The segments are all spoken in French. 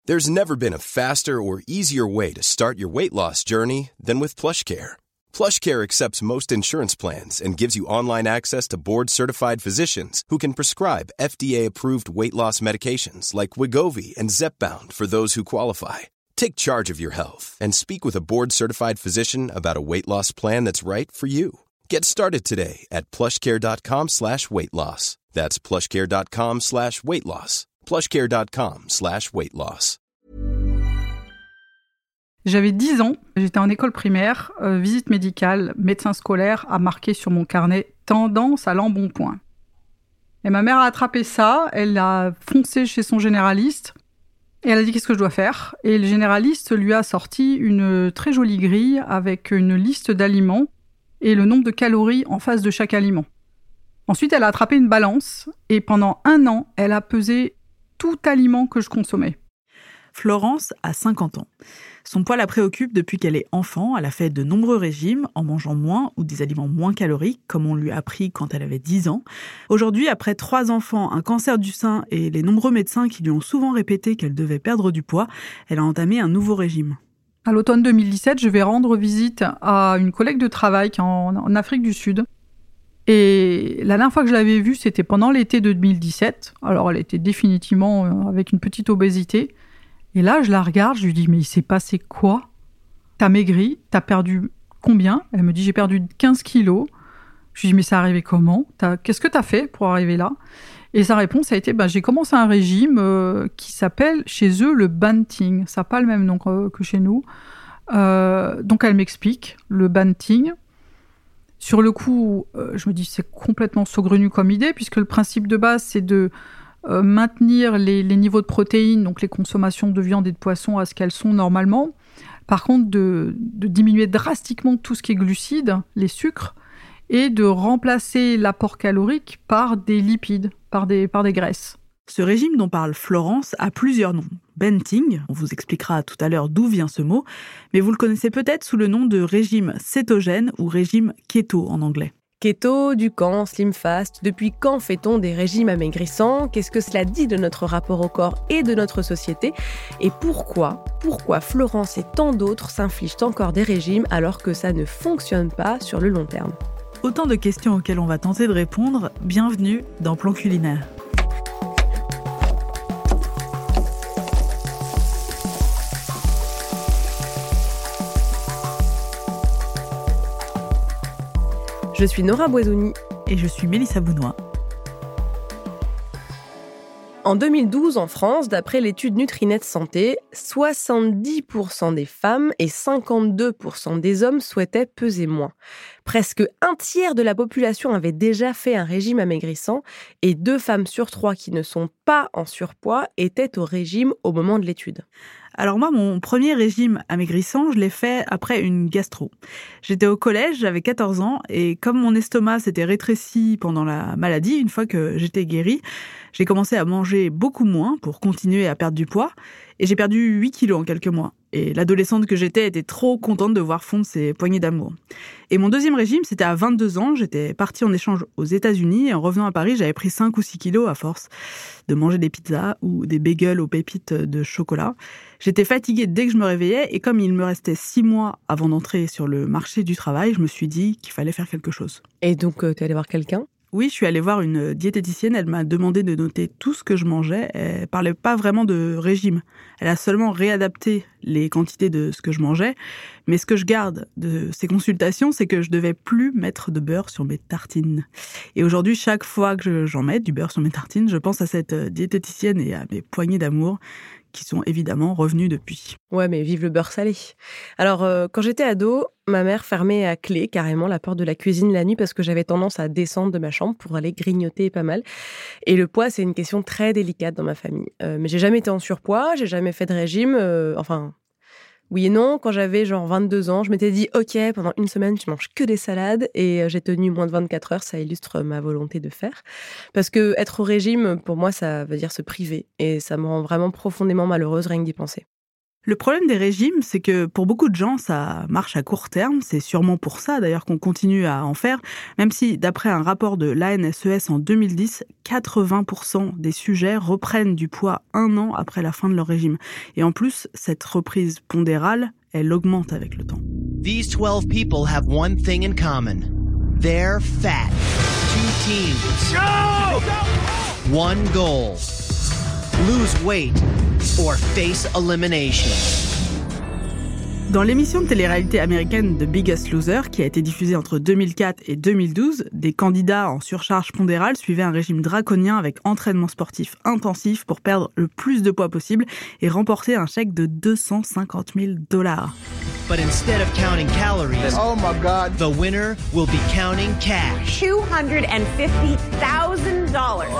There's never been a faster or easier way to start your weight loss journey than with PlushCare. PlushCare accepts most insurance plans and gives you online access to board-certified physicians who can prescribe FDA-approved weight loss medications like Wegovy and Zepbound for those who qualify. Take charge of your health and speak with a board-certified physician about a weight loss plan that's right for you. Get started today at plushcare.com/weight loss. That's plushcare.com/weight loss. plushcare.com/weight loss. J'avais 10 ans, j'étais en école primaire, visite médicale, médecin scolaire a marqué sur mon carnet « Tendance à l'embonpoint ». Et ma mère a attrapé ça, elle a foncé chez son généraliste et elle a dit « Qu'est-ce que je dois faire ?» Et le généraliste lui a sorti une très jolie grille avec une liste d'aliments et le nombre de calories en face de chaque aliment. Ensuite, elle a attrapé une balance et pendant 1 an, elle a pesé tout aliment que je consommais. Florence a 50 ans. Son poids la préoccupe depuis qu'elle est enfant. Elle a fait de nombreux régimes en mangeant moins ou des aliments moins caloriques, comme on lui a appris quand elle avait 10 ans. Aujourd'hui, après 3 enfants, un cancer du sein et les nombreux médecins qui lui ont souvent répété qu'elle devait perdre du poids, elle a entamé un nouveau régime. À l'automne 2017, je vais rendre visite à une collègue de travail qui est en Afrique du Sud. Et la dernière fois que je l'avais vue, c'était pendant l'été de 2017. Alors, elle était définitivement avec une petite obésité. Et là, je la regarde, je lui dis « Mais il s'est passé quoi ? T'as maigri, t'as perdu combien ?» Elle me dit « J'ai perdu 15 kilos. » Je lui dis « Mais c'est arrivé comment ? Qu'est-ce que t'as fait pour arriver là ?» Et sa réponse a été « J'ai commencé un régime qui s'appelle chez eux le Banting. » Ça n'a pas le même nom que chez nous. Donc, elle m'explique le Banting. Sur le coup, je me dis c'est complètement saugrenu comme idée, puisque le principe de base, c'est de maintenir les niveaux de protéines, donc les consommations de viande et de poisson à ce qu'elles sont normalement. Par contre, de diminuer drastiquement tout ce qui est glucides, les sucres, et de remplacer l'apport calorique par des lipides, par des graisses. Ce régime dont parle Florence a plusieurs noms. Banting, on vous expliquera tout à l'heure d'où vient ce mot, mais vous le connaissez peut-être sous le nom de régime cétogène ou régime keto en anglais. Keto, Dukan, Slim Fast, depuis quand fait-on des régimes amaigrissants ? Qu'est-ce que cela dit de notre rapport au corps et de notre société ? Et pourquoi Florence et tant d'autres s'infligent encore des régimes alors que ça ne fonctionne pas sur le long terme ? Autant de questions auxquelles on va tenter de répondre. Bienvenue dans Plan Culinaire. Je suis Nora Boisouni. Et je suis Mélissa Bounois. En 2012, en France, d'après l'étude Nutrinet Santé, 70% des femmes et 52% des hommes souhaitaient peser moins. Presque 1/3 de la population avait déjà fait un régime amaigrissant et 2 femmes sur 3 qui ne sont pas en surpoids étaient au régime au moment de l'étude. Alors moi, mon premier régime amaigrissant, je l'ai fait après une gastro. J'étais au collège, j'avais 14 ans, et comme mon estomac s'était rétréci pendant la maladie, une fois que j'étais guérie, j'ai commencé à manger beaucoup moins pour continuer à perdre du poids, et j'ai perdu 8 kilos en quelques mois. Et l'adolescente que j'étais était trop contente de voir fondre ses poignées d'amour. Et mon deuxième régime, c'était à 22 ans. J'étais partie en échange aux États-Unis et en revenant à Paris, j'avais pris 5 ou 6 kilos à force de manger des pizzas ou des bagels aux pépites de chocolat. J'étais fatiguée dès que je me réveillais et comme il me restait 6 mois avant d'entrer sur le marché du travail, je me suis dit qu'il fallait faire quelque chose. Et donc, tu es allée voir quelqu'un ? Oui, je suis allée voir une diététicienne, elle m'a demandé de noter tout ce que je mangeais. Elle parlait pas vraiment de régime. Elle a seulement réadapté les quantités de ce que je mangeais. Mais ce que je garde de ces consultations, c'est que je devais plus mettre de beurre sur mes tartines. Et aujourd'hui, chaque fois que j'en mets du beurre sur mes tartines, je pense à cette diététicienne et à mes poignées d'amour qui sont évidemment revenues depuis. Ouais, mais vive le beurre salé. Alors, quand j'étais ado, ma mère fermait à clé carrément la porte de la cuisine la nuit parce que j'avais tendance à descendre de ma chambre pour aller grignoter pas mal. Et le poids, c'est une question très délicate dans ma famille. Mais j'ai jamais été en surpoids, j'ai jamais fait de régime, oui et non, quand j'avais genre 22 ans, je m'étais dit « Ok, pendant une semaine, je mange que des salades » et j'ai tenu moins de 24 heures, ça illustre ma volonté de faire. Parce que être au régime, pour moi, ça veut dire se priver et ça me rend vraiment profondément malheureuse rien que d'y penser. Le problème des régimes, c'est que pour beaucoup de gens, ça marche à court terme. C'est sûrement pour ça, d'ailleurs, qu'on continue à en faire. Même si, d'après un rapport de l'ANSES en 2010, 80% des sujets reprennent du poids 1 an après la fin de leur régime. Et en plus, cette reprise pondérale, elle augmente avec le temps. These 12 people have one thing in common. They're fat. 2 teams. Go! One goal. Lose weight or face elimination. Dans l'émission de télé-réalité américaine The Biggest Loser, qui a été diffusée entre 2004 et 2012, des candidats en surcharge pondérale suivaient un régime draconien avec entraînement sportif intensif pour perdre le plus de poids possible et remporter un chèque de $250 000. But instead of counting calories, oh my God, the winner will be counting cash. $250,000.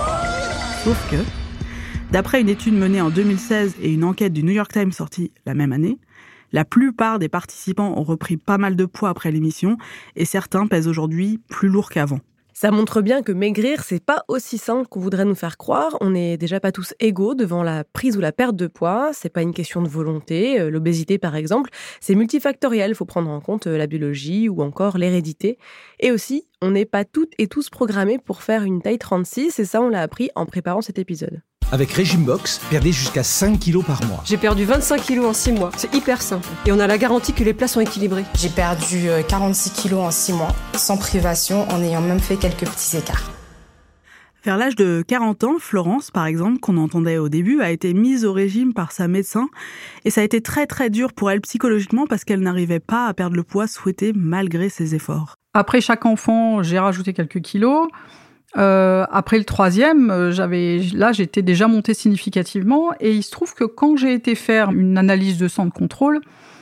Sauf que, d'après une étude menée en 2016 et une enquête du New York Times sortie la même année, la plupart des participants ont repris pas mal de poids après l'émission et certains pèsent aujourd'hui plus lourd qu'avant. Ça montre bien que maigrir, c'est pas aussi simple qu'on voudrait nous faire croire. On n'est déjà pas tous égaux devant la prise ou la perte de poids. C'est pas une question de volonté. L'obésité, par exemple, c'est multifactoriel. Il faut prendre en compte la biologie ou encore l'hérédité. Et aussi, on n'est pas toutes et tous programmés pour faire une taille 36. Et ça, on l'a appris en préparant cet épisode. Avec Régime Box, perdez jusqu'à 5 kilos par mois. J'ai perdu 25 kilos en 6 mois. C'est hyper simple. Et on a la garantie que les plats sont équilibrés. J'ai perdu 46 kilos en 6 mois, sans privation, en ayant même fait quelques petits écarts. Vers l'âge de 40 ans, Florence, par exemple, qu'on entendait au début, a été mise au régime par sa médecin. Et ça a été très très dur pour elle psychologiquement parce qu'elle n'arrivait pas à perdre le poids souhaité malgré ses efforts. Après chaque enfant, j'ai rajouté quelques kilos. Après le 3e, j'étais déjà montée significativement et il se trouve que quand j'ai été faire une analyse de sang de contrôle,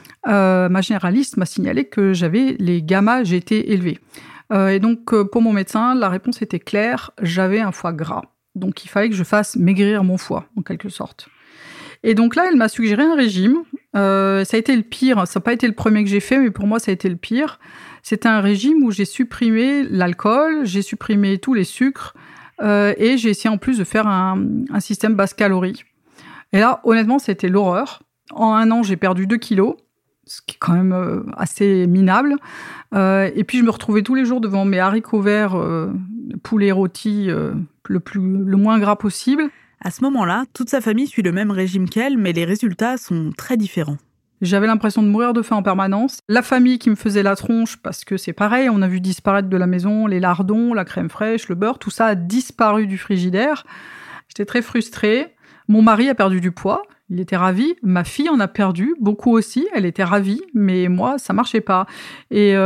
ma généraliste m'a signalé que j'avais les gamma-GT élevés. Et donc pour mon médecin, la réponse était claire, j'avais un foie gras. Donc il fallait que je fasse maigrir mon foie, en quelque sorte. Et donc là, elle m'a suggéré un régime. Ça a été le pire, ça n'a pas été le premier que j'ai fait, mais pour moi ça a été le pire. C'était un régime où j'ai supprimé l'alcool, j'ai supprimé tous les sucres et j'ai essayé en plus de faire un système basse calories. Et là, honnêtement, c'était l'horreur. En 1 an, j'ai perdu 2 kilos, ce qui est quand même assez minable. Et puis, je me retrouvais tous les jours devant mes haricots verts, poulet rôti, le moins gras possible. À ce moment-là, toute sa famille suit le même régime qu'elle, mais les résultats sont très différents. J'avais l'impression de mourir de faim en permanence. La famille qui me faisait la tronche, parce que c'est pareil, on a vu disparaître de la maison les lardons, la crème fraîche, le beurre, tout ça a disparu du frigidaire. J'étais très frustrée. Mon mari a perdu du poids, il était ravi. Ma fille en a perdu, beaucoup aussi, elle était ravie, mais moi, ça marchait pas. Et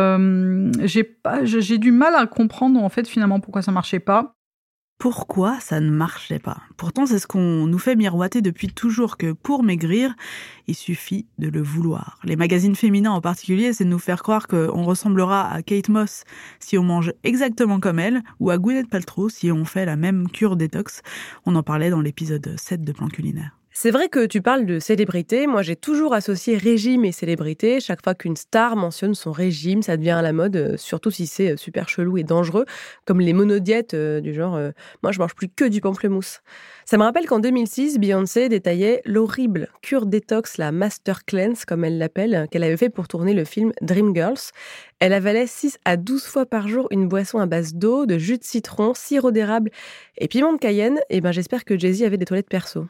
j'ai du mal à comprendre, en fait, finalement, pourquoi ça marchait pas. Pourquoi ça ne marchait pas ? Pourtant, c'est ce qu'on nous fait miroiter depuis toujours, que pour maigrir, il suffit de le vouloir. Les magazines féminins en particulier essaient de nous faire croire qu'on ressemblera à Kate Moss si on mange exactement comme elle, ou à Gwyneth Paltrow si on fait la même cure détox. On en parlait dans l'épisode 7 de Plan Culinaire. C'est vrai que tu parles de célébrité. Moi, j'ai toujours associé régime et célébrité. Chaque fois qu'une star mentionne son régime, ça devient à la mode, surtout si c'est super chelou et dangereux, comme les monodiètes du genre « moi, je mange plus que du pamplemousse ». Ça me rappelle qu'en 2006, Beyoncé détaillait l'horrible cure détox, la Master Cleanse, comme elle l'appelle, qu'elle avait fait pour tourner le film Dreamgirls. Elle avalait 6 à 12 fois par jour une boisson à base d'eau, de jus de citron, sirop d'érable et piment de Cayenne. Et j'espère que Jay-Z avait des toilettes perso.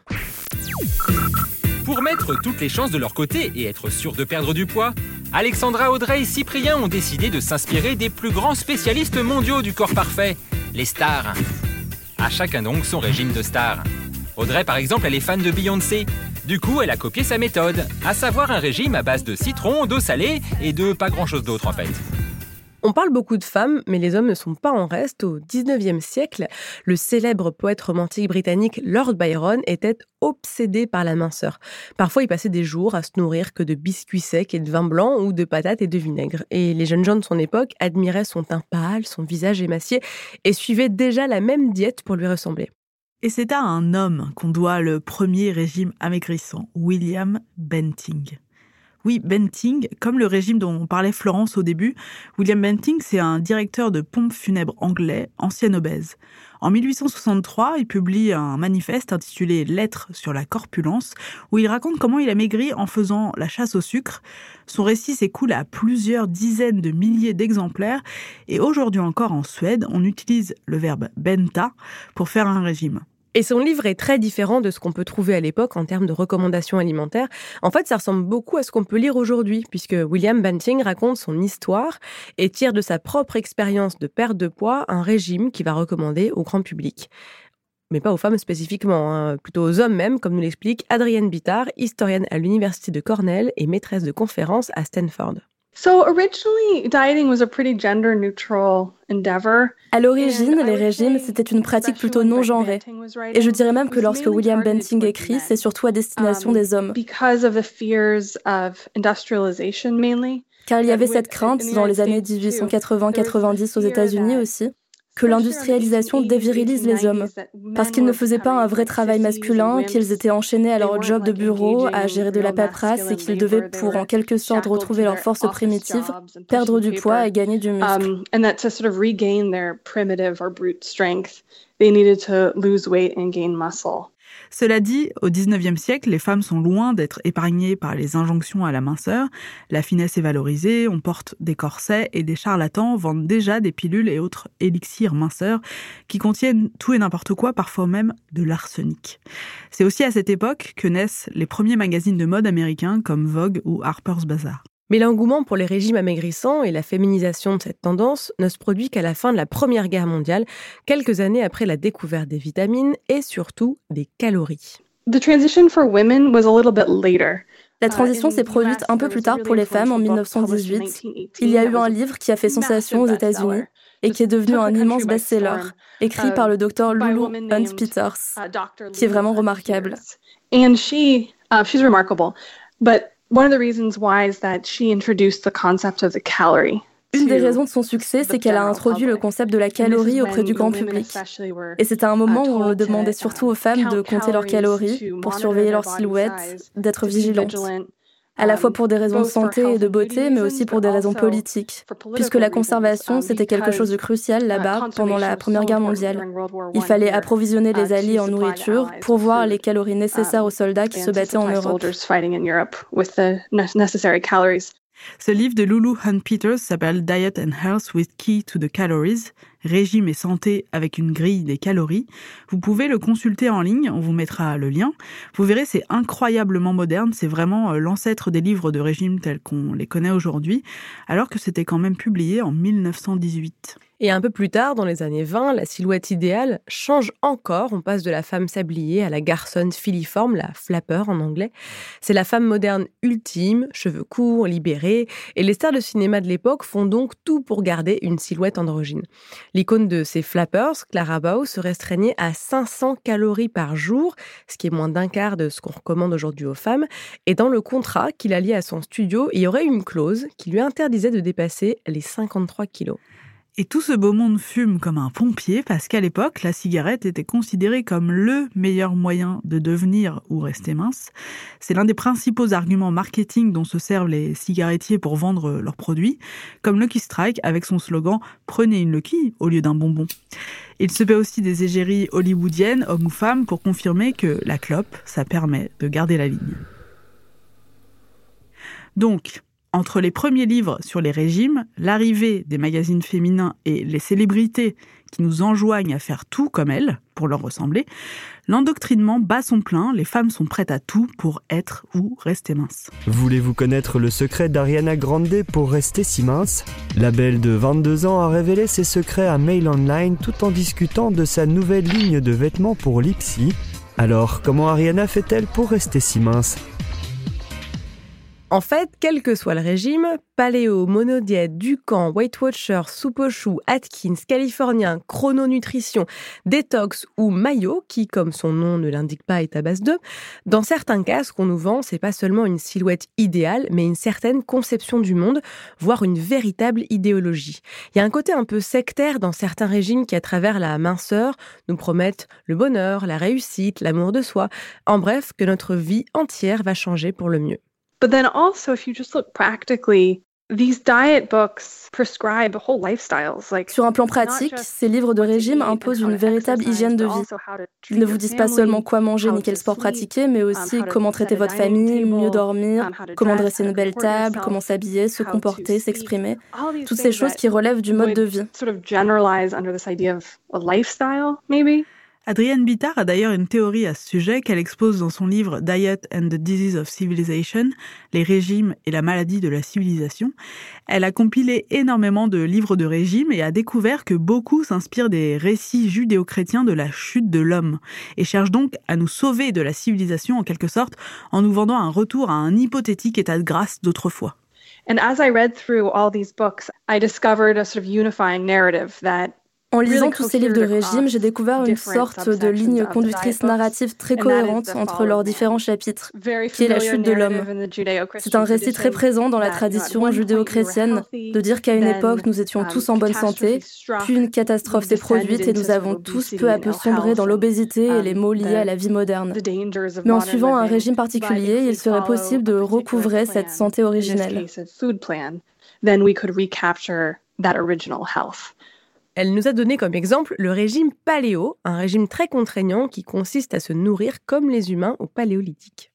Pour mettre toutes les chances de leur côté et être sûr de perdre du poids, Alexandra, Audrey et Cyprien ont décidé de s'inspirer des plus grands spécialistes mondiaux du corps parfait, les stars. À chacun donc son régime de star. Audrey, par exemple, elle est fan de Beyoncé. Du coup, elle a copié sa méthode, à savoir un régime à base de citron, d'eau salée et de pas grand-chose d'autre en fait. On parle beaucoup de femmes, mais les hommes ne sont pas en reste. Au 19e siècle, le célèbre poète romantique britannique Lord Byron était obsédé par la minceur. Parfois, il passait des jours à se nourrir que de biscuits secs et de vin blanc ou de patates et de vinaigre. Et les jeunes gens de son époque admiraient son teint pâle, son visage émacié et suivaient déjà la même diète pour lui ressembler. Et c'est à un homme qu'on doit le premier régime amaigrissant, William Benting. Oui, Benting, comme le régime dont parlait Florence au début, William Benting, c'est un directeur de pompes funèbres anglais, ancien obèse. En 1863, il publie un manifeste intitulé « Lettres sur la corpulence » où il raconte comment il a maigri en faisant la chasse au sucre. Son récit s'écoule à plusieurs dizaines de milliers d'exemplaires et aujourd'hui encore en Suède, on utilise le verbe « benta » pour faire un régime. Et son livre est très différent de ce qu'on peut trouver à l'époque en termes de recommandations alimentaires. En fait, ça ressemble beaucoup à ce qu'on peut lire aujourd'hui, puisque William Benting raconte son histoire et tire de sa propre expérience de perte de poids un régime qu'il va recommander au grand public. Mais pas aux femmes spécifiquement, plutôt aux hommes même, comme nous l'explique Adrienne Bittard, historienne à l'université de Cornell et maîtresse de conférences à Stanford. À l'origine, les régimes, c'était une pratique plutôt non genrée. Et je dirais même que lorsque William Benting écrit, c'est surtout à destination des hommes. Car il y avait cette crainte dans les années 1880-90 aux États-Unis aussi, que l'industrialisation dévirilise les hommes, parce qu'ils ne faisaient pas un vrai travail masculin, qu'ils étaient enchaînés à leur job de bureau, à gérer de la paperasse et qu'ils devaient, pour en quelque sorte retrouver leur force primitive, perdre du poids et gagner du muscle. Cela dit, au XIXe siècle, les femmes sont loin d'être épargnées par les injonctions à la minceur. La finesse est valorisée, on porte des corsets et des charlatans vendent déjà des pilules et autres élixirs minceurs qui contiennent tout et n'importe quoi, parfois même de l'arsenic. C'est aussi à cette époque que naissent les premiers magazines de mode américains comme Vogue ou Harper's Bazaar. Mais l'engouement pour les régimes amaigrissants et la féminisation de cette tendance ne se produit qu'à la fin de la Première Guerre mondiale, quelques années après la découverte des vitamines et surtout des calories. La transition s'est produite un peu plus tard pour les femmes en 1918. Il y a eu un livre qui a fait sensation aux États-Unis et qui est devenu un immense best-seller, écrit par le docteur Lulu Hunt Peters, qui est vraiment remarquable. Une des raisons de son succès, c'est qu'elle a introduit le concept de la calorie auprès du grand public. Et c'était un moment où on demandait surtout aux femmes de compter leurs calories pour surveiller leur silhouette, d'être vigilantes. À la fois pour des raisons de santé et de beauté, mais aussi pour des raisons politiques, puisque la conservation, c'était quelque chose de crucial là-bas pendant la Première Guerre mondiale. Il fallait approvisionner les Alliés en nourriture pour voir les calories nécessaires aux soldats qui se battaient en Europe. Ce livre de Lulu Hunt Peters s'appelle Diet and Health with Key to the Calories, Régime et santé avec une grille des calories. Vous pouvez le consulter en ligne, on vous mettra le lien. Vous verrez, c'est incroyablement moderne, c'est vraiment l'ancêtre des livres de régime tels qu'on les connaît aujourd'hui, alors que c'était quand même publié en 1918. Et un peu plus tard, dans les années 20, la silhouette idéale change encore. On passe de la femme sablier à la garçonne filiforme, la flapper en anglais. C'est la femme moderne ultime, cheveux courts, libérés. Et les stars de cinéma de l'époque font donc tout pour garder une silhouette androgyne. L'icône de ces flappers, Clara Bow, se restreignait à 500 calories par jour, ce qui est moins d'un quart de ce qu'on recommande aujourd'hui aux femmes. Et dans le contrat qu'il a lié à son studio, il y aurait une clause qui lui interdisait de dépasser les 53 kilos. Et tout ce beau monde fume comme un pompier parce qu'à l'époque, la cigarette était considérée comme le meilleur moyen de devenir ou rester mince. C'est l'un des principaux arguments marketing dont se servent les cigarettiers pour vendre leurs produits, comme Lucky Strike avec son slogan « Prenez une Lucky au lieu d'un bonbon ». Il se paie aussi des égéries hollywoodiennes, hommes ou femmes, pour confirmer que la clope, ça permet de garder la ligne. Donc, entre les premiers livres sur les régimes, l'arrivée des magazines féminins et les célébrités qui nous enjoignent à faire tout comme elles, pour leur ressembler, l'endoctrinement bat son plein, les femmes sont prêtes à tout pour être ou rester minces. Voulez-vous connaître le secret d'Ariana Grande pour rester si mince ? La belle de 22 ans a révélé ses secrets à Mail Online tout en discutant de sa nouvelle ligne de vêtements pour Lipsy. Alors, comment Ariana fait-elle pour rester si mince ? En fait, quel que soit le régime, paléo, monodiète, Dukan, Weight Watcher, soupe aux choux, Atkins, californien, chrononutrition, détox ou mayo, qui, comme son nom ne l'indique pas, est à base de, dans certains cas, ce qu'on nous vend, c'est pas seulement une silhouette idéale, mais une certaine conception du monde, voire une véritable idéologie. Il y a un côté un peu sectaire dans certains régimes qui, à travers la minceur, nous promettent le bonheur, la réussite, l'amour de soi. En bref, que notre vie entière va changer pour le mieux. But then also, if you just look practically, these diet books prescribe whole lifestyles. Sur un plan pratique, ces livres de régime imposent une véritable hygiène de vie. Ils ne vous disent pas seulement quoi manger ni quel sport pratiquer, mais aussi comment traiter votre famille, mieux dormir, comment dresser une belle table, comment s'habiller, se comporter, s'exprimer. Toutes ces choses qui relèvent du mode de vie. Adrienne Bittard a d'ailleurs une théorie à ce sujet qu'elle expose dans son livre Diet and the Disease of Civilization, les régimes et la maladie de la civilisation. Elle a compilé énormément de livres de régimes et a découvert que beaucoup s'inspirent des récits judéo-chrétiens de la chute de l'homme et cherchent donc à nous sauver de la civilisation en quelque sorte en nous vendant un retour à un hypothétique état de grâce d'autrefois. And as I read through all these books, I discovered a sort of unifying narrative that En lisant tous ces livres de régime, j'ai découvert une sorte de ligne conductrice narrative très cohérente entre leurs différents chapitres, qui est la chute de l'homme. C'est un récit très présent dans la tradition judéo-chrétienne de dire qu'à une époque, nous étions tous en bonne santé, puis une catastrophe s'est produite et nous avons tous peu à peu sombré dans l'obésité et les maux liés à la vie moderne. Mais en suivant un régime particulier, il serait possible de recouvrer cette santé originelle. Elle nous a donné comme exemple le régime paléo, un régime très contraignant qui consiste à se nourrir comme les humains au paléolithique.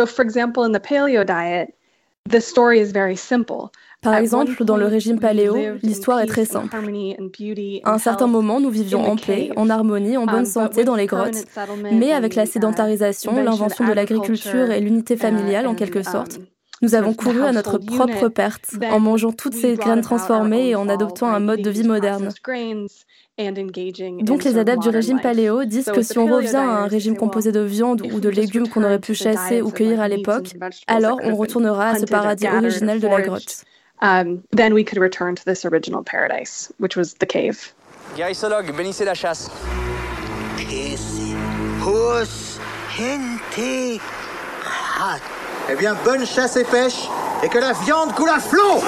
Par exemple, dans le régime paléo, l'histoire est très simple. À un certain moment, nous vivions en paix, en harmonie, en bonne santé dans les grottes, mais avec la sédentarisation, l'invention de l'agriculture et l'unité familiale en quelque sorte, nous avons couru à notre propre perte en mangeant toutes ces graines transformées et en adoptant un mode de vie moderne. Donc les adeptes du régime paléo disent que si on revient à un régime composé de viande ou de légumes qu'on aurait pu chasser ou cueillir à l'époque, alors on retournera à ce paradis originel de la grotte. Guérissologue, bénissez la chasse. Eh bien, bonne chasse et pêche, et que la viande coule à flot!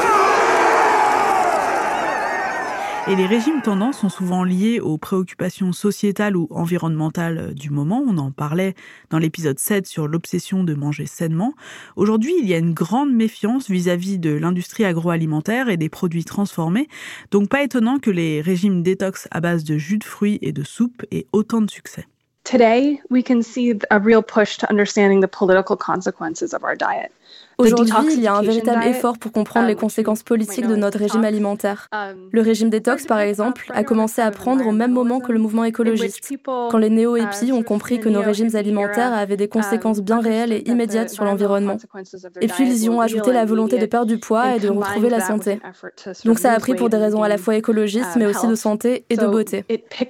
Et les régimes tendances sont souvent liés aux préoccupations sociétales ou environnementales du moment. On en parlait dans l'épisode 7 sur l'obsession de manger sainement. Aujourd'hui, il y a une grande méfiance vis-à-vis de l'industrie agroalimentaire et des produits transformés. Donc pas étonnant que les régimes détox à base de jus de fruits et de soupe aient autant de succès. Today, we can see a real push to understanding the political consequences of our diet. Aujourd'hui, il y a un véritable effort pour comprendre les conséquences politiques de notre régime alimentaire. Le régime détox, par exemple, a commencé à prendre au même moment que le mouvement écologiste, quand les néo-hippies ont compris que nos régimes alimentaires avaient des conséquences bien réelles et immédiates sur l'environnement. Et puis, ils y ont ajouté la volonté de perdre du poids et de retrouver la santé. Donc ça a pris pour des raisons à la fois écologistes, mais aussi de santé et de beauté.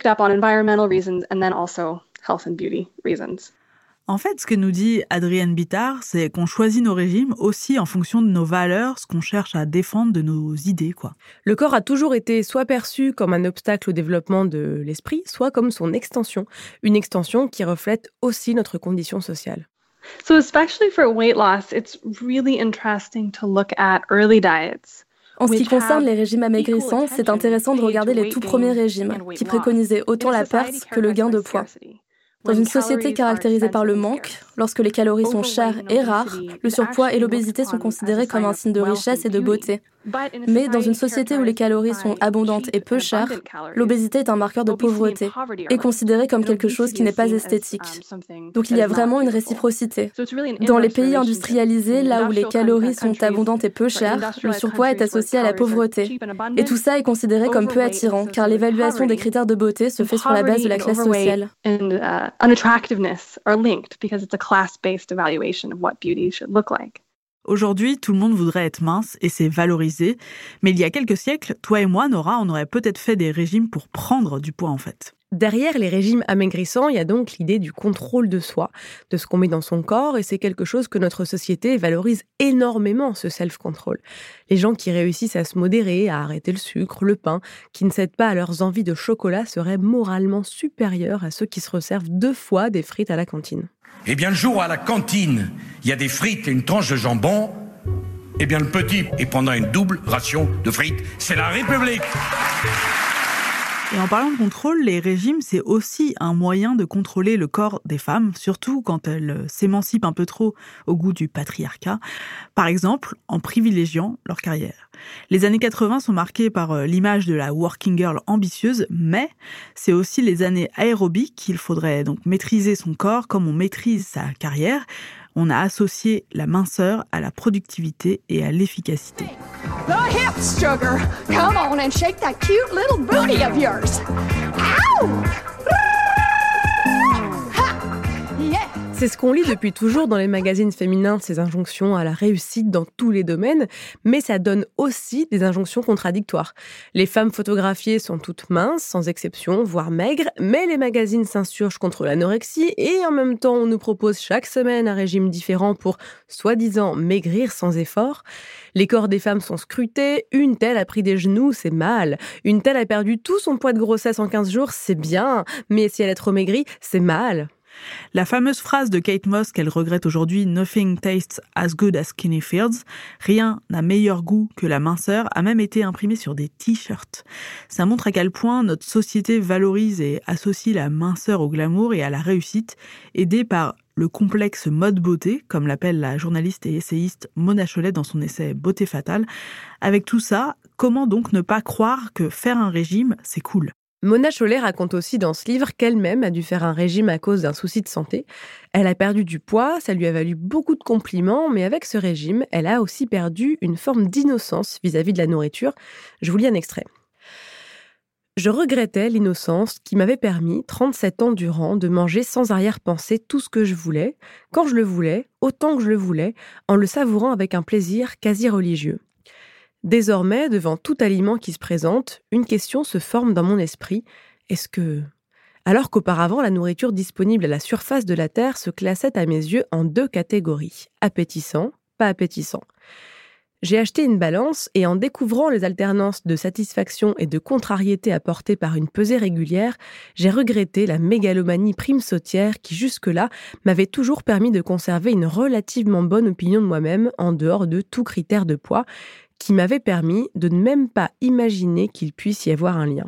En fait, ce que nous dit Adrienne Bittard, c'est qu'on choisit nos régimes aussi en fonction de nos valeurs, ce qu'on cherche à défendre de nos idées, quoi. Le corps a toujours été soit perçu comme un obstacle au développement de l'esprit, soit comme son extension. Une extension qui reflète aussi notre condition sociale. So especially for weight loss, it's really interesting to look at early diets. En ce qui concerne les régimes amaigrissants, c'est intéressant de regarder les tout premiers régimes, qui préconisaient autant la perte que le gain de poids. Dans une société caractérisée par le manque, lorsque les calories sont chères et rares, le surpoids et l'obésité sont considérés comme un signe de richesse et de beauté. Mais dans une société où les calories sont abondantes et peu chères, l'obésité est un marqueur de pauvreté et considérée comme quelque chose qui n'est pas esthétique. Donc il y a vraiment une réciprocité. Dans les pays industrialisés, là où les calories sont abondantes et peu chères, le surpoids est associé à la pauvreté. Et tout ça est considéré comme peu attirant, car l'évaluation des critères de beauté se fait sur la base de la classe sociale. Aujourd'hui, tout le monde voudrait être mince et c'est valorisé. Mais il y a quelques siècles, toi et moi, Nora, on aurait peut-être fait des régimes pour prendre du poids en fait. Derrière les régimes amaigrissants, il y a donc l'idée du contrôle de soi, de ce qu'on met dans son corps, et c'est quelque chose que notre société valorise énormément, ce self-control. Les gens qui réussissent à se modérer, à arrêter le sucre, le pain, qui ne cèdent pas à leurs envies de chocolat, seraient moralement supérieurs à ceux qui se resservent 2 fois des frites à la cantine. Eh bien, le jour où à la cantine, il y a des frites et une tranche de jambon, eh bien, le petit est pendant une double ration de frites. C'est la République! Et en parlant de contrôle, les régimes, c'est aussi un moyen de contrôler le corps des femmes, surtout quand elles s'émancipent un peu trop au goût du patriarcat, par exemple en privilégiant leur carrière. Les années 80 sont marquées par l'image de la working girl ambitieuse, mais c'est aussi les années aérobiques qu'il faudrait donc maîtriser son corps comme on maîtrise sa carrière. On a associé la minceur à la productivité et à l'efficacité. The hips, sugar. Come on and shake that cute little booty of yours. Ow! C'est ce qu'on lit depuis toujours dans les magazines féminins, ces injonctions à la réussite dans tous les domaines, mais ça donne aussi des injonctions contradictoires. Les femmes photographiées sont toutes minces, sans exception, voire maigres, mais les magazines s'insurgent contre l'anorexie et en même temps on nous propose chaque semaine un régime différent pour, soi-disant, maigrir sans effort. Les corps des femmes sont scrutés, une telle a pris des genoux, c'est mal. Une telle a perdu tout son poids de grossesse en 15 jours, c'est bien, mais si elle est trop maigrie, c'est mal. La fameuse phrase de Kate Moss qu'elle regrette aujourd'hui, « Nothing tastes as good as skinny feels », rien n'a meilleur goût que la minceur, a même été imprimée sur des t-shirts. Ça montre à quel point notre société valorise et associe la minceur au glamour et à la réussite, aidée par le complexe mode beauté, comme l'appelle la journaliste et essayiste Mona Chollet dans son essai « Beauté fatale ». Avec tout ça, comment donc ne pas croire que faire un régime, c'est cool ? Mona Chollet raconte aussi dans ce livre qu'elle-même a dû faire un régime à cause d'un souci de santé. Elle a perdu du poids, ça lui a valu beaucoup de compliments, mais avec ce régime, elle a aussi perdu une forme d'innocence vis-à-vis de la nourriture. Je vous lis un extrait. « Je regrettais l'innocence qui m'avait permis, 37 ans durant, de manger sans arrière-pensée tout ce que je voulais, quand je le voulais, autant que je le voulais, en le savourant avec un plaisir quasi religieux. Désormais, devant tout aliment qui se présente, une question se forme dans mon esprit. Est-ce que... Alors qu'auparavant, la nourriture disponible à la surface de la Terre se classait à mes yeux en 2 catégories. Appétissant, pas appétissant. J'ai acheté une balance et en découvrant les alternances de satisfaction et de contrariété apportées par une pesée régulière, j'ai regretté la mégalomanie prime-sautière qui jusque-là m'avait toujours permis de conserver une relativement bonne opinion de moi-même en dehors de tout critère de poids, qui m'avait permis de ne même pas imaginer qu'il puisse y avoir un lien.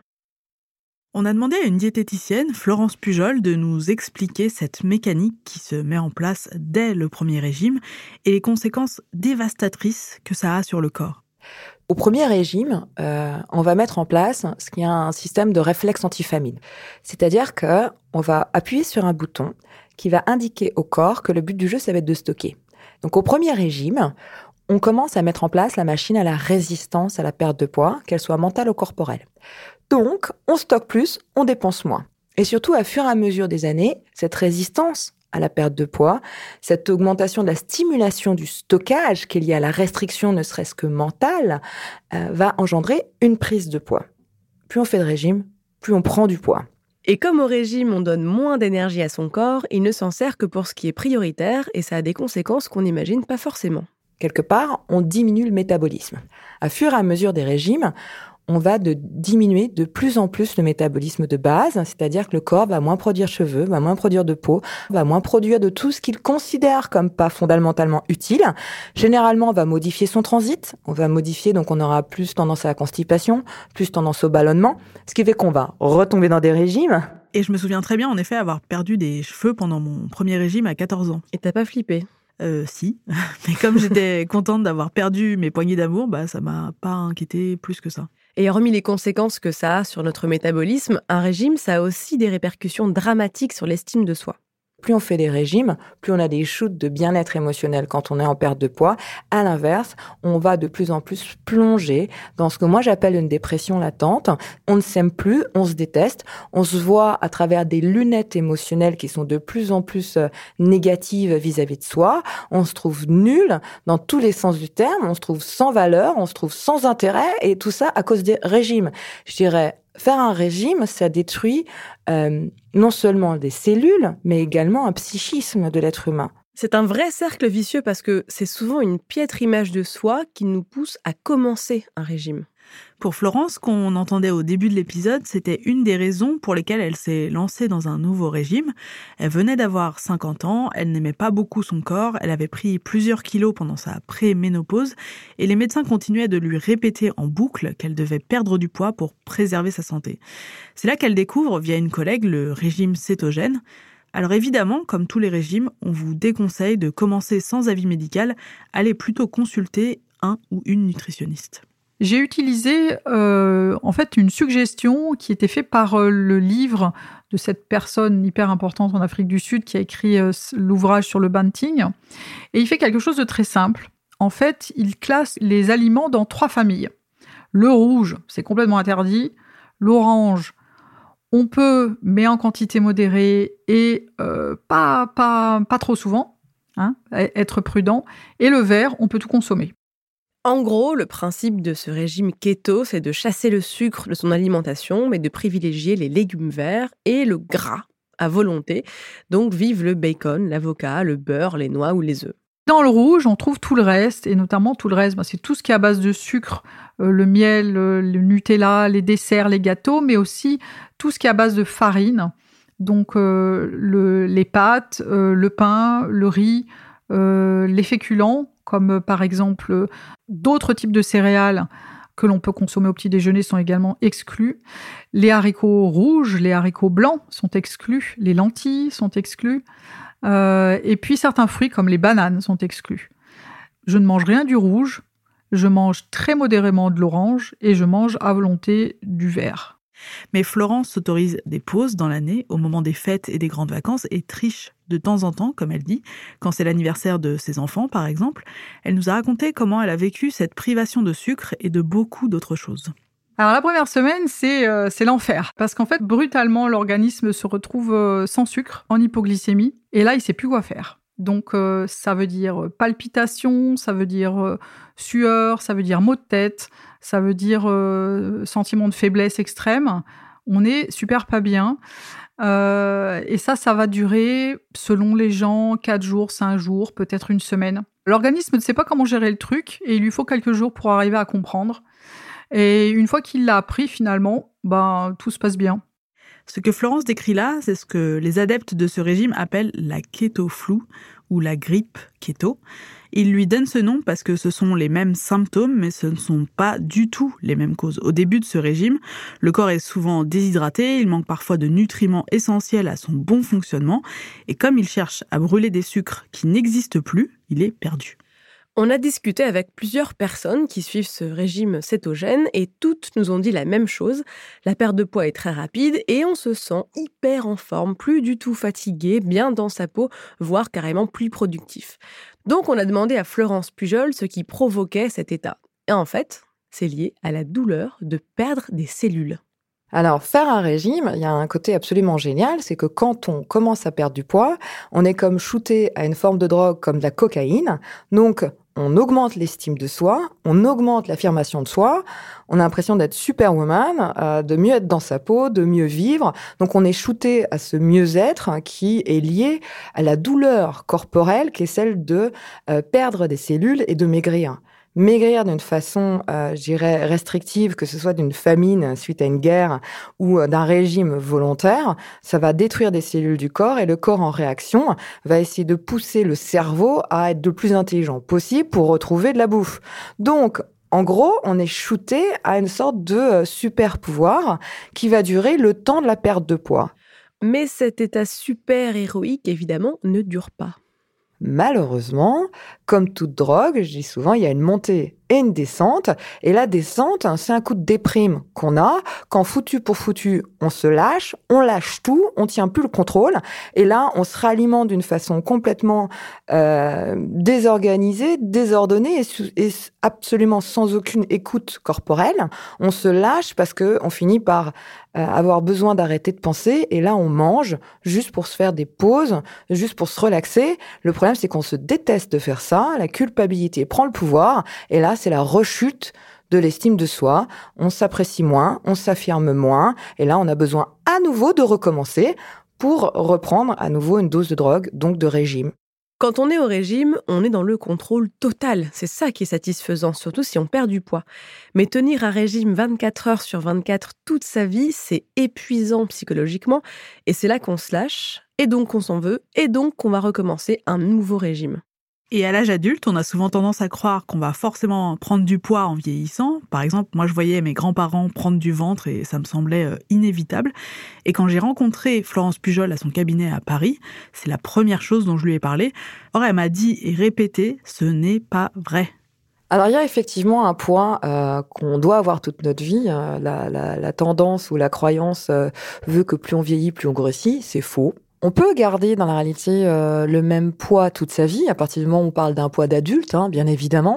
On a demandé à une diététicienne, Florence Pujol, de nous expliquer cette mécanique qui se met en place dès le premier régime et les conséquences dévastatrices que ça a sur le corps. Au premier régime, on va mettre en place ce qui est un système de réflexe antifamine. C'est-à-dire qu'on va appuyer sur un bouton qui va indiquer au corps que le but du jeu, ça va être de stocker. Donc au premier régime, on commence à mettre en place la machine à la résistance à la perte de poids, qu'elle soit mentale ou corporelle. Donc, on stocke plus, on dépense moins. Et surtout, à fur et à mesure des années, cette résistance à la perte de poids, cette augmentation de la stimulation du stockage qui est liée à la restriction ne serait-ce que mentale, va engendrer une prise de poids. Plus on fait de régime, plus on prend du poids. Et comme au régime, on donne moins d'énergie à son corps, il ne s'en sert que pour ce qui est prioritaire et ça a des conséquences qu'on n'imagine pas forcément. Quelque part, on diminue le métabolisme. À fur et à mesure des régimes, on va diminuer de plus en plus le métabolisme de base, c'est-à-dire que le corps va moins produire cheveux, va moins produire de peau, va moins produire de tout ce qu'il considère comme pas fondamentalement utile. Généralement, on va modifier son transit, on va modifier, donc on aura plus tendance à la constipation, plus tendance au ballonnement, ce qui fait qu'on va retomber dans des régimes. Et je me souviens très bien, en effet, avoir perdu des cheveux pendant mon premier régime à 14 ans. Et t'as pas flippé ? Si, mais comme j'étais contente d'avoir perdu mes poignées d'amour, ça m'a pas inquiété plus que ça. Et hormis les conséquences que ça a sur notre métabolisme, un régime, ça a aussi des répercussions dramatiques sur l'estime de soi. Plus on fait des régimes, plus on a des shoots de bien-être émotionnel quand on est en perte de poids. À l'inverse, on va de plus en plus plonger dans ce que moi j'appelle une dépression latente. On ne s'aime plus, on se déteste, on se voit à travers des lunettes émotionnelles qui sont de plus en plus négatives vis-à-vis de soi. On se trouve nul dans tous les sens du terme, on se trouve sans valeur, on se trouve sans intérêt et tout ça à cause des régimes. Je dirais, faire un régime, ça détruit non seulement des cellules, mais également un psychisme de l'être humain. C'est un vrai cercle vicieux parce que c'est souvent une piètre image de soi qui nous pousse à commencer un régime. Pour Florence, qu'on entendait au début de l'épisode, c'était une des raisons pour lesquelles elle s'est lancée dans un nouveau régime. Elle venait d'avoir 50 ans, elle n'aimait pas beaucoup son corps, elle avait pris plusieurs kilos pendant sa pré-ménopause et les médecins continuaient de lui répéter en boucle qu'elle devait perdre du poids pour préserver sa santé. C'est là qu'elle découvre, via une collègue, le régime cétogène. Alors évidemment, comme tous les régimes, on vous déconseille de commencer sans avis médical, allez plutôt consulter un ou une nutritionniste. J'ai utilisé une suggestion qui était faite par le livre de cette personne hyper importante en Afrique du Sud qui a écrit l'ouvrage sur le banting. Et il fait quelque chose de très simple. En fait, il classe les aliments dans 3 familles. Le rouge, c'est complètement interdit. L'orange, on peut, mais en quantité modérée et pas trop souvent, être prudent. Et le vert, on peut tout consommer. En gros, le principe de ce régime keto, c'est de chasser le sucre de son alimentation, mais de privilégier les légumes verts et le gras à volonté. Donc vive le bacon, l'avocat, le beurre, les noix ou les œufs. Dans le rouge, on trouve tout le reste, et notamment tout le reste, c'est tout ce qui est à base de sucre, le miel, le Nutella, les desserts, les gâteaux, mais aussi tout ce qui est à base de farine. Donc les pâtes, le pain, le riz, les féculents, comme par exemple d'autres types de céréales que l'on peut consommer au petit déjeuner sont également exclus. Les haricots rouges, les haricots blancs sont exclus, les lentilles sont exclus, et puis certains fruits comme les bananes sont exclus. Je ne mange rien du rouge, je mange très modérément de l'orange et je mange à volonté du vert. Mais Florence s'autorise des pauses dans l'année, au moment des fêtes et des grandes vacances, et triche de temps en temps, comme elle dit, quand c'est l'anniversaire de ses enfants, par exemple. Elle nous a raconté comment elle a vécu cette privation de sucre et de beaucoup d'autres choses. Alors la première semaine, c'est l'enfer, parce qu'en fait, brutalement, l'organisme se retrouve sans sucre, en hypoglycémie, et là, il ne sait plus quoi faire. Donc ça veut dire palpitations, ça veut dire sueur, ça veut dire maux de tête, ça veut dire sentiment de faiblesse extrême. On est super pas bien. Et ça va durer, selon les gens, 4 jours, 5 jours, peut-être une semaine. L'organisme ne sait pas comment gérer le truc et il lui faut quelques jours pour arriver à comprendre. Et une fois qu'il l'a appris, finalement, tout se passe bien. Ce que Florence décrit là, c'est ce que les adeptes de ce régime appellent la keto-flu ou la grippe keto. Ils lui donnent ce nom parce que ce sont les mêmes symptômes, mais ce ne sont pas du tout les mêmes causes. Au début de ce régime, le corps est souvent déshydraté, il manque parfois de nutriments essentiels à son bon fonctionnement, et comme il cherche à brûler des sucres qui n'existent plus, il est perdu. On a discuté avec plusieurs personnes qui suivent ce régime cétogène et toutes nous ont dit la même chose. La perte de poids est très rapide et on se sent hyper en forme, plus du tout fatigué, bien dans sa peau, voire carrément plus productif. Donc on a demandé à Florence Pujol ce qui provoquait cet état. Et en fait, c'est lié à la douleur de perdre des cellules. Alors, faire un régime, il y a un côté absolument génial, c'est que quand on commence à perdre du poids, on est comme shooté à une forme de drogue comme de la cocaïne. Donc, on augmente l'estime de soi, on augmente l'affirmation de soi, on a l'impression d'être superwoman, de mieux être dans sa peau, de mieux vivre. Donc, on est shooté à ce mieux-être qui est lié à la douleur corporelle qui est celle de perdre des cellules et de maigrir. Maigrir d'une façon, restrictive, que ce soit d'une famine suite à une guerre ou d'un régime volontaire, ça va détruire des cellules du corps et le corps en réaction va essayer de pousser le cerveau à être le plus intelligent possible pour retrouver de la bouffe. Donc, en gros, on est shooté à une sorte de super pouvoir qui va durer le temps de la perte de poids. Mais cet état super héroïque, évidemment, ne dure pas. Malheureusement, comme toute drogue, je dis souvent, il y a une montée et une descente. Et la descente, c'est un coup de déprime qu'on a. Quand foutu pour foutu, on se lâche, on lâche tout, on tient plus le contrôle. Et là, on se réalimente d'une façon complètement désorganisée, désordonnée et absolument sans aucune écoute corporelle. On se lâche parce que on finit par avoir besoin d'arrêter de penser. Et là, on mange juste pour se faire des pauses, juste pour se relaxer. Le problème, c'est qu'on se déteste de faire ça. La culpabilité prend le pouvoir. Et là, c'est la rechute de l'estime de soi. On s'apprécie moins, on s'affirme moins. Et là, on a besoin à nouveau de recommencer pour reprendre à nouveau une dose de drogue, donc de régime. Quand on est au régime, on est dans le contrôle total. C'est ça qui est satisfaisant, surtout si on perd du poids. Mais tenir un régime 24 heures sur 24 toute sa vie, c'est épuisant psychologiquement. Et c'est là qu'on se lâche, et donc qu'on s'en veut, et donc qu'on va recommencer un nouveau régime. Et à l'âge adulte, on a souvent tendance à croire qu'on va forcément prendre du poids en vieillissant. Par exemple, moi je voyais mes grands-parents prendre du ventre et ça me semblait inévitable. Et quand j'ai rencontré Florence Pujol à son cabinet à Paris, c'est la première chose dont je lui ai parlé. Or, elle m'a dit et répété, ce n'est pas vrai. Alors, il y a effectivement un point qu'on doit avoir toute notre vie. La tendance ou la croyance veut que plus on vieillit, plus on grossit. C'est faux. On peut garder dans la réalité le même poids toute sa vie, à partir du moment où on parle d'un poids d'adulte, bien évidemment.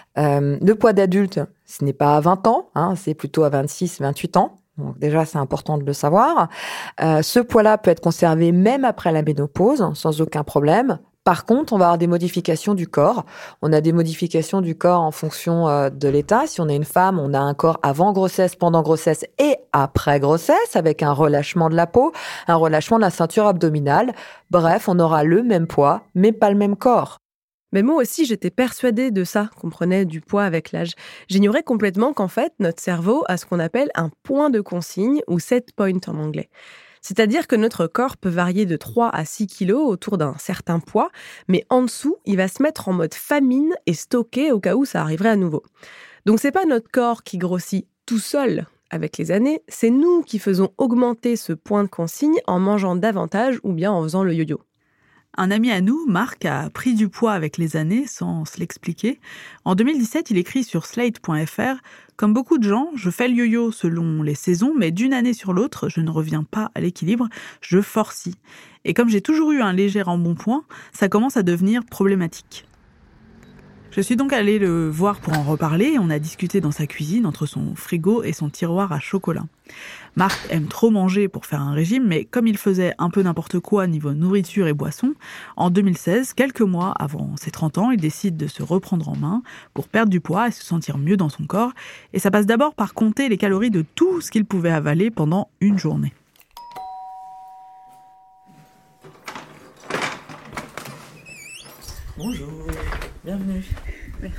Le poids d'adulte, ce n'est pas à 20 ans, c'est plutôt à 26, 28 ans. Donc déjà, c'est important de le savoir. Ce poids-là peut être conservé même après la ménopause, sans aucun problème. Par contre, on va avoir des modifications du corps. On a des modifications du corps en fonction de l'état. Si on est une femme, on a un corps avant grossesse, pendant grossesse et après grossesse, avec un relâchement de la peau, un relâchement de la ceinture abdominale. Bref, on aura le même poids, mais pas le même corps. Mais moi aussi, j'étais persuadée de ça, qu'on prenait du poids avec l'âge. J'ignorais complètement qu'en fait, notre cerveau a ce qu'on appelle un point de consigne, ou set point en anglais. C'est-à-dire que notre corps peut varier de 3 à 6 kilos autour d'un certain poids, mais en dessous, il va se mettre en mode famine et stocker au cas où ça arriverait à nouveau. Donc c'est pas notre corps qui grossit tout seul avec les années, c'est nous qui faisons augmenter ce point de consigne en mangeant davantage ou bien en faisant le yo-yo. Un ami à nous, Marc, a pris du poids avec les années sans se l'expliquer. En 2017, il écrit sur Slate.fr « Comme beaucoup de gens, je fais le yo-yo selon les saisons, mais d'une année sur l'autre, je ne reviens pas à l'équilibre, je forcie. Et comme j'ai toujours eu un léger embonpoint, ça commence à devenir problématique. » Je suis donc allée le voir pour en reparler. On a discuté dans sa cuisine entre son frigo et son tiroir à chocolat. Marc aime trop manger pour faire un régime, mais comme il faisait un peu n'importe quoi niveau nourriture et boisson, en 2016, quelques mois avant ses 30 ans, il décide de se reprendre en main pour perdre du poids et se sentir mieux dans son corps. Et ça passe d'abord par compter les calories de tout ce qu'il pouvait avaler pendant une journée. Bonjour, bienvenue. Merci.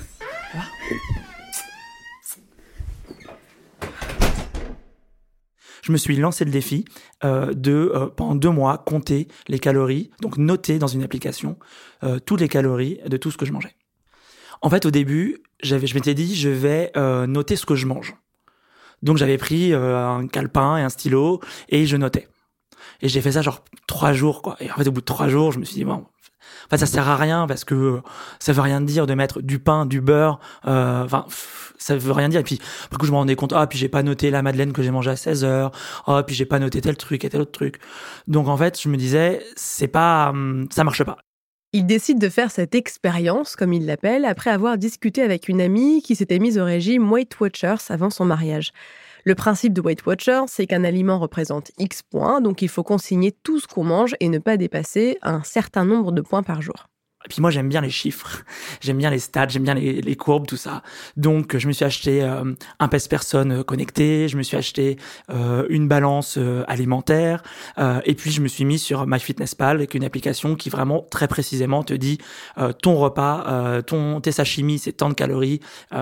Je me suis lancé le défi pendant 2 mois, compter les calories, donc noter dans une application toutes les calories de tout ce que je mangeais. En fait, au début, je m'étais dit, je vais noter ce que je mange. Donc, j'avais pris un calepin et un stylo et je notais. Et j'ai fait ça genre 3 jours, quoi. Et en fait, au bout de 3 jours, je me suis dit, bon, en fait, ça sert à rien parce que ça veut rien dire de mettre du pain, du beurre, ça veut rien dire. Et puis, du coup, je me rendais compte, puis j'ai pas noté la madeleine que j'ai mangée à 16h, puis j'ai pas noté tel truc et tel autre truc. Donc, en fait, je me disais, ça marche pas. Il décide de faire cette expérience, comme il l'appelle, après avoir discuté avec une amie qui s'était mise au régime Weight Watchers avant son mariage. Le principe de Weight Watchers, c'est qu'un aliment représente X points, donc il faut consigner tout ce qu'on mange et ne pas dépasser un certain nombre de points par jour. Et puis moi, j'aime bien les chiffres, j'aime bien les stats, j'aime bien les courbes, tout ça. Donc, je me suis acheté un pèse-personne connecté, je me suis acheté une balance alimentaire, et puis je me suis mis sur MyFitnessPal avec une application qui vraiment très précisément te dit ton repas, tes sashimi, c'est tant de calories,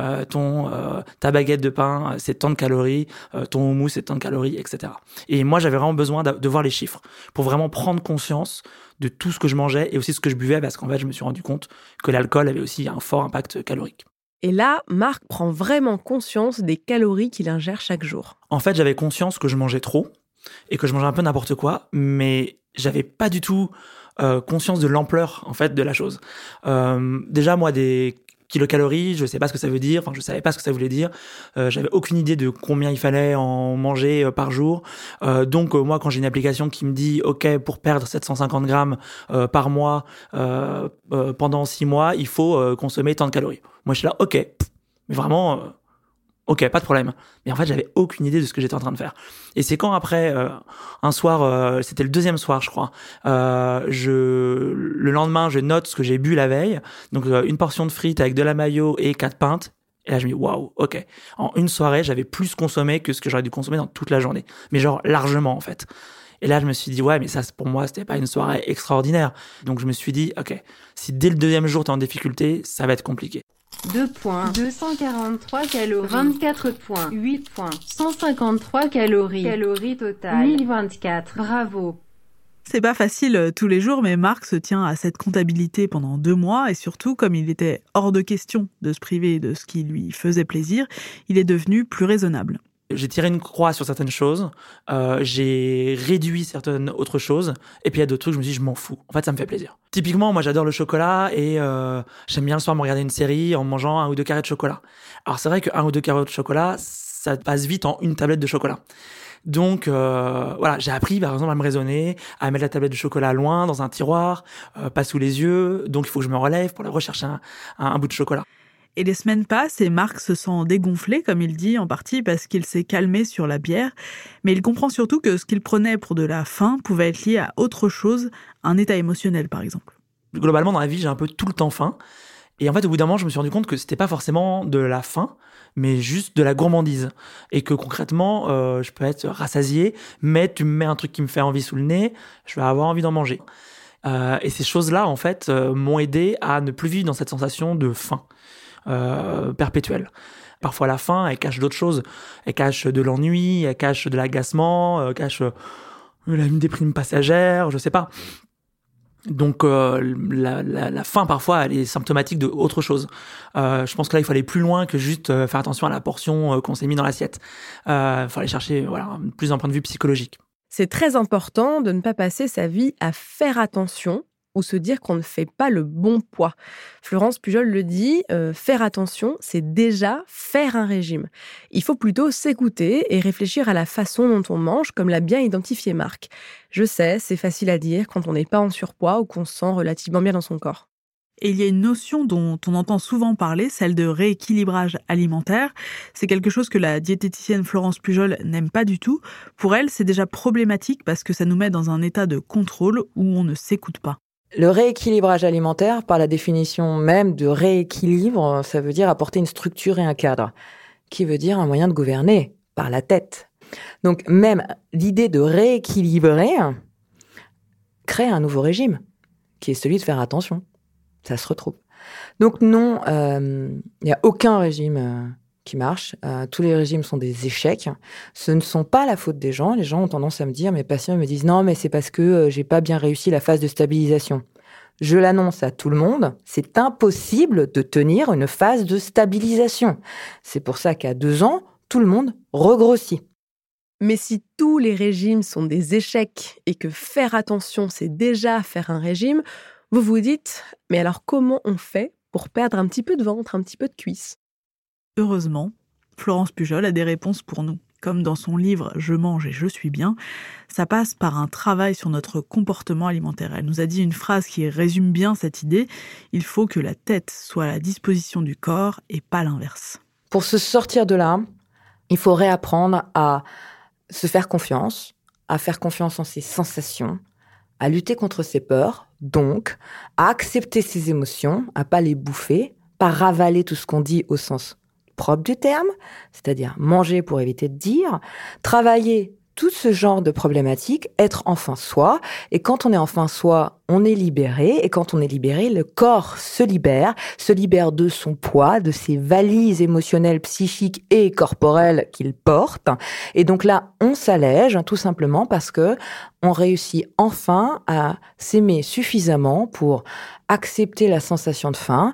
ta baguette de pain, c'est tant de calories, ton houmous, c'est tant de calories, etc. Et moi, j'avais vraiment besoin de voir les chiffres pour vraiment prendre conscience de tout ce que je mangeais et aussi ce que je buvais, parce qu'en fait, je me suis rendu compte que l'alcool avait aussi un fort impact calorique. Et là, Marc prend vraiment conscience des calories qu'il ingère chaque jour. En fait, j'avais conscience que je mangeais trop et que je mangeais un peu n'importe quoi, mais j'avais pas du tout conscience de l'ampleur, en fait, de la chose. Déjà, moi, des kilocalories, je sais pas ce que ça veut dire, je savais pas ce que ça voulait dire, j'avais aucune idée de combien il fallait en manger par jour, donc moi quand j'ai une application qui me dit ok, pour perdre 750 grammes par mois pendant 6 mois, il faut consommer tant de calories. Moi je suis là, ok, mais vraiment ok, pas de problème. Mais en fait, j'avais aucune idée de ce que j'étais en train de faire. Et c'est quand après, un soir, c'était le 2e soir, je crois, le lendemain, je note ce que j'ai bu la veille. Donc, une portion de frites avec de la mayo et 4 pintes. Et là, je me dis, waouh, ok. En une soirée, j'avais plus consommé que ce que j'aurais dû consommer dans toute la journée. Mais genre, largement, en fait. Et là, je me suis dit, ouais, mais ça, pour moi, c'était pas une soirée extraordinaire. Donc, je me suis dit, ok, si dès le 2e jour, t'es en difficulté, ça va être compliqué. 2 points, 243 calories, 24 points, 8 points, 153 calories, calories totales, 1024, bravo. C'est pas facile tous les jours, mais Marc se tient à cette comptabilité pendant 2 mois et surtout, comme il était hors de question de se priver de ce qui lui faisait plaisir, il est devenu plus raisonnable. J'ai tiré une croix sur certaines choses, j'ai réduit certaines autres choses, et puis il y a d'autres trucs, je me dis, je m'en fous. En fait, ça me fait plaisir. Typiquement, moi, j'adore le chocolat et j'aime bien le soir me regarder une série en mangeant 1 ou 2 carrés de chocolat. Alors, c'est vrai que 1 ou 2 carrés de chocolat, ça passe vite en une tablette de chocolat. Donc, voilà, j'ai appris, par exemple, à me raisonner, à mettre la tablette de chocolat loin, dans un tiroir, pas sous les yeux. Donc, il faut que je me relève pour aller rechercher un bout de chocolat. Et les semaines passent et Marc se sent dégonflé, comme il dit, en partie parce qu'il s'est calmé sur la bière. Mais il comprend surtout que ce qu'il prenait pour de la faim pouvait être lié à autre chose, un état émotionnel, par exemple. Globalement, dans la vie, j'ai un peu tout le temps faim. Et en fait, au bout d'un moment, je me suis rendu compte que c'était pas forcément de la faim, mais juste de la gourmandise. Et que concrètement, je peux être rassasié, mais tu me mets un truc qui me fait envie sous le nez, je vais avoir envie d'en manger. Et ces choses-là, en fait, m'ont aidé à ne plus vivre dans cette sensation de faim perpétuelle. Parfois, la faim, elle cache d'autres choses. Elle cache de l'ennui, elle cache de l'agacement, elle cache une déprime passagère, je sais pas. Donc la faim parfois elle est symptomatique de autre chose. Je pense que là il faut aller plus loin que juste faire attention à la portion qu'on s'est mis dans l'assiette. Faut aller chercher plus d'un point de vue psychologique. C'est très important de ne pas passer sa vie à faire attention ou se dire qu'on ne fait pas le bon poids. Florence Pujol le dit, faire attention, c'est déjà faire un régime. Il faut plutôt s'écouter et réfléchir à la façon dont on mange, comme l'a bien identifié Marc. Je sais, c'est facile à dire quand on n'est pas en surpoids ou qu'on se sent relativement bien dans son corps. Et il y a une notion dont on entend souvent parler, celle de rééquilibrage alimentaire. C'est quelque chose que la diététicienne Florence Pujol n'aime pas du tout. Pour elle, c'est déjà problématique parce que ça nous met dans un état de contrôle où on ne s'écoute pas. Le rééquilibrage alimentaire, par la définition même de rééquilibre, ça veut dire apporter une structure et un cadre, qui veut dire un moyen de gouverner par la tête. Donc même l'idée de rééquilibrer crée un nouveau régime, qui est celui de faire attention. Ça se retrouve. Donc non, il n'y a aucun régime qui marche. Tous les régimes sont des échecs. Ce ne sont pas la faute des gens. Les gens ont tendance à me dire, mes patients me disent, non, mais c'est parce que j'ai pas bien réussi la phase de stabilisation. Je l'annonce à tout le monde, c'est impossible de tenir une phase de stabilisation. C'est pour ça qu'à 2 ans, tout le monde regrossit. Mais si tous les régimes sont des échecs et que faire attention, c'est déjà faire un régime, vous vous dites, mais alors comment on fait pour perdre un petit peu de ventre, un petit peu de cuisse ? Heureusement, Florence Pujol a des réponses pour nous. Comme dans son livre « Je mange et je suis bien », ça passe par un travail sur notre comportement alimentaire. Elle nous a dit une phrase qui résume bien cette idée. Il faut que la tête soit à la disposition du corps et pas l'inverse. Pour se sortir de là, il faut réapprendre à se faire confiance, à faire confiance en ses sensations, à lutter contre ses peurs, donc à accepter ses émotions, à pas les bouffer, pas ravaler tout ce qu'on dit au sens propre du terme, c'est-à-dire manger pour éviter de dire, travailler tout ce genre de problématiques, être enfin soi, et quand on est enfin soi, on est libéré, et quand on est libéré, le corps se libère de son poids, de ses valises émotionnelles, psychiques et corporelles qu'il porte, et donc là, on s'allège, tout simplement parce que on réussit enfin à s'aimer suffisamment pour accepter la sensation de faim,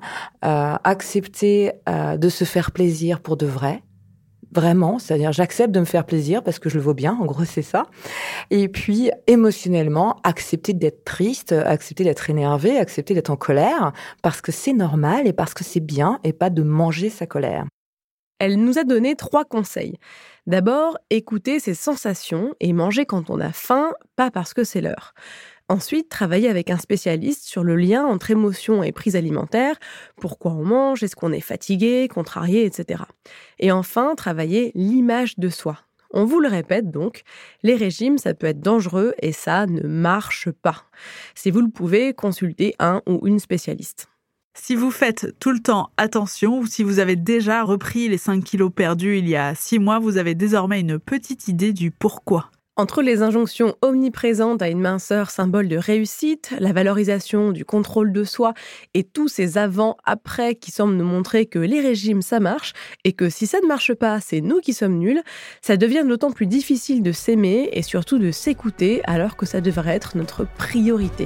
accepter de se faire plaisir pour de vrai, vraiment, c'est-à-dire j'accepte de me faire plaisir parce que je le vaux bien, en gros c'est ça. Et puis émotionnellement, accepter d'être triste, accepter d'être énervé, accepter d'être en colère parce que c'est normal et parce que c'est bien et pas de manger sa colère. Elle nous a donné 3 conseils. D'abord, écouter ses sensations et manger quand on a faim, pas parce que c'est l'heure. Ensuite, travailler avec un spécialiste sur le lien entre émotion et prise alimentaire, pourquoi on mange, est-ce qu'on est fatigué, contrarié, etc. Et enfin, travailler l'image de soi. On vous le répète donc, les régimes, ça peut être dangereux et ça ne marche pas. Si vous le pouvez, consultez un ou une spécialiste. Si vous faites tout le temps attention ou si vous avez déjà repris les 5 kilos perdus il y a 6 mois, vous avez désormais une petite idée du pourquoi. Entre les injonctions omniprésentes à une minceur symbole de réussite, la valorisation du contrôle de soi et tous ces avant-après qui semblent nous montrer que les régimes ça marche et que si ça ne marche pas, c'est nous qui sommes nuls, ça devient d'autant plus difficile de s'aimer et surtout de s'écouter alors que ça devrait être notre priorité.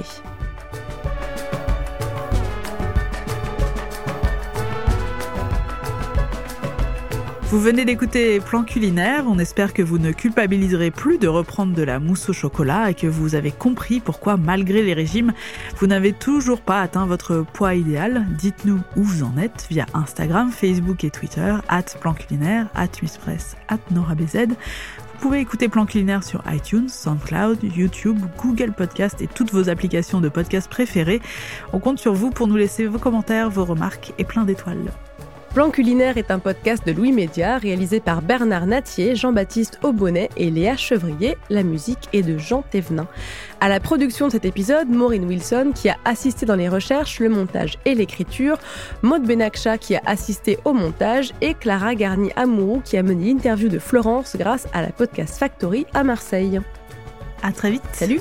Vous venez d'écouter Plan Culinaire, on espère que vous ne culpabiliserez plus de reprendre de la mousse au chocolat et que vous avez compris pourquoi, malgré les régimes, vous n'avez toujours pas atteint votre poids idéal. Dites-nous où vous en êtes via Instagram, Facebook et Twitter, @planculinaire, @misspress, @norabz. Vous pouvez écouter Plan Culinaire sur iTunes, SoundCloud, YouTube, Google Podcast et toutes vos applications de podcast préférées. On compte sur vous pour nous laisser vos commentaires, vos remarques et plein d'étoiles. Plan Culinaire est un podcast de Louis Média réalisé par Bernard Natier, Jean-Baptiste Aubonnet et Léa Chevrier. La musique est de Jean Thévenin. À la production de cet épisode, Maureen Wilson qui a assisté dans les recherches, le montage et l'écriture, Maud Benakcha qui a assisté au montage et Clara Garni-Amouroux qui a mené l'interview de Florence grâce à la Podcast Factory à Marseille. À très vite. Salut.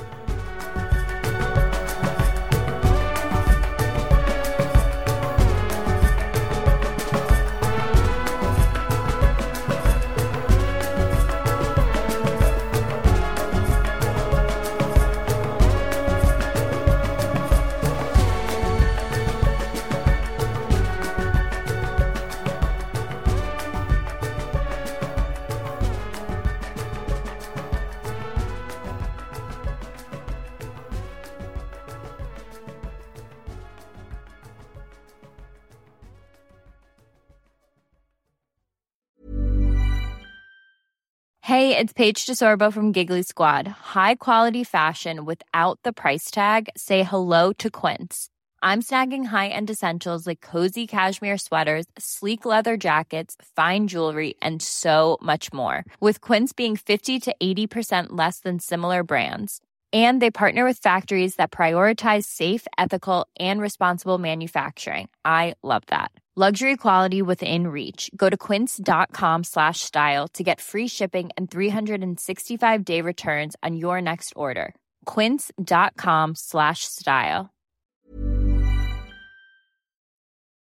Hey, it's Paige DeSorbo from Giggly Squad. High quality fashion without the price tag. Say hello to Quince. I'm snagging high-end essentials like cozy cashmere sweaters, sleek leather jackets, fine jewelry, and so much more. With Quince being 50 to 80% less than similar brands. And they partner with factories that prioritize safe, ethical, and responsible manufacturing. I love that. Luxury quality within reach. Go to quince.com/style to get free shipping and 365-day returns on your next order. Quince.com/style.